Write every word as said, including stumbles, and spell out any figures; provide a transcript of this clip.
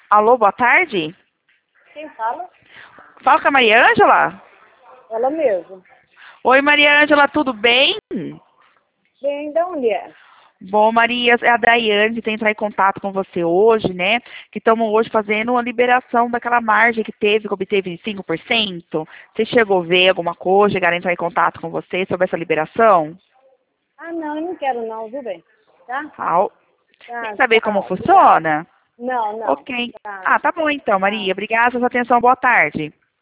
Alô, boa tarde. Quem fala? Fala com a Maria Ângela? Ela mesma. Oi, Maria Ângela, tudo bem? Bem, de onde é? Bom, Maria, é a Daiane que tem entrar em contato com você hoje, né? Que estamos hoje fazendo uma liberação daquela margem que teve, que obteve cinco por cento. Você chegou a ver alguma coisa, chegaram a entrar em contato com você sobre essa liberação? Ah, não, eu não quero não, viu bem? Tá? Ah, o- quer Tá, saber como tchau. Obrigada. funciona? Não, não. Ok. Tá, Ah, tá bom então, tá. Maria. Obrigada pela sua atenção. Boa tarde.